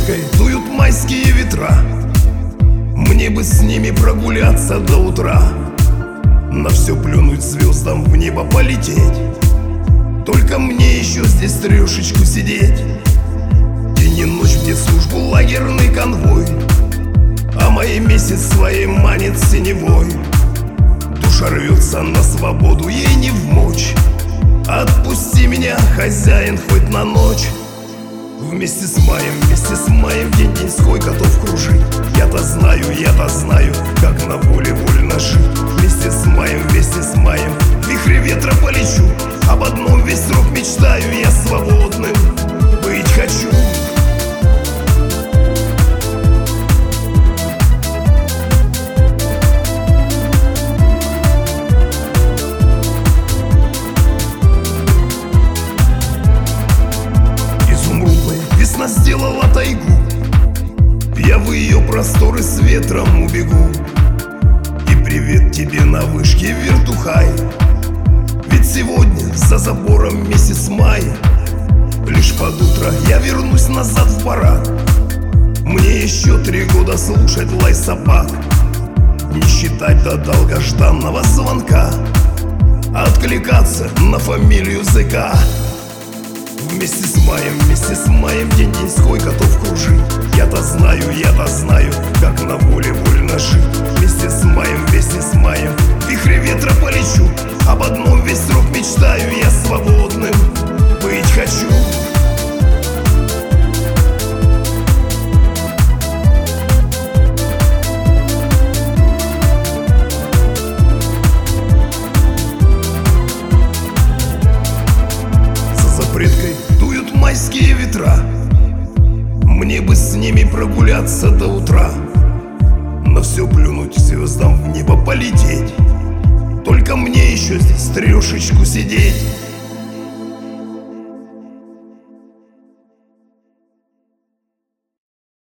запреткой дуют майские ветра. Мне бы с ними прогуляться до утра, на все плюнуть, звездам в небо полететь. Только мне еще здесь трешечку сидеть. День и ночь мне службу лагерный конвой, а мои месяц своей манит синевой. Душа рвется на свободу, ей не вмочь. Отпусти меня, хозяин, хоть на ночь. Вместе с маем, день деньской готов кружить. Я-то знаю, как на воле вольно жить. Вместе с маем, в вихре ветра полечу. Об одном весь срок мечтаю, я свободным быть хочу. Весна сделала тайгу, я в ее просторы с ветром убегу. И привет тебе на вышке, вертухай, ведь сегодня за забором месяц май. Лишь под утро я вернусь назад в барак. Мне еще 3 года слушать лай собак, не считать до долгожданного звонка, откликаться на фамилию ЗК. Вместе с маем, день деньской готов кружить. Я-то знаю, как на воле вольно жить. Вместе с маем, в вихре ветра полечу. Об одном весь срок мечтаю, я свободным быть хочу. Предкой дуют майские ветра, мне бы с ними прогуляться до утра, на все плюнуть, звездам в небо полететь. Только мне еще здесь трешечку сидеть.